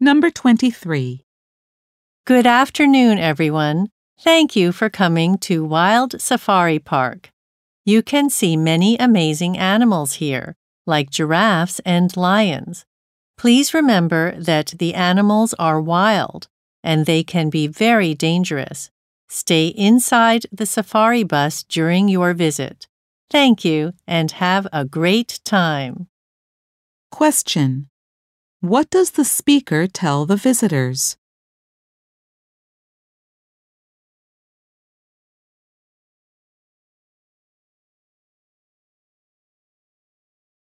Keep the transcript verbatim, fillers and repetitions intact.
Number twenty-three. Good afternoon, everyone. Thank you for coming to Wild Safari Park. You can see many amazing animals here, like giraffes and lions. Please remember that the animals are wild and they can be very dangerous. Stay inside the safari bus during your visit. Thank you and have a great time. Question. What does the speaker tell the visitors?